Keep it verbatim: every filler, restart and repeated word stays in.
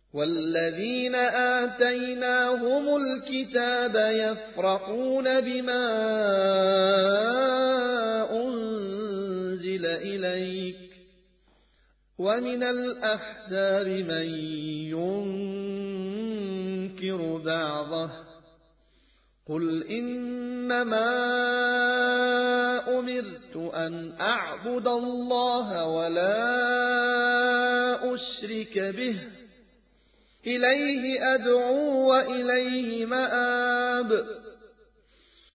والذين آتيناهم الكتاب يفرحون بما أنزل إليك ومن الأحزاب من ينكر بعضه قل إنما أمرت أن أعبد الله ولا أشرك به إليه أدعو وإليه مآب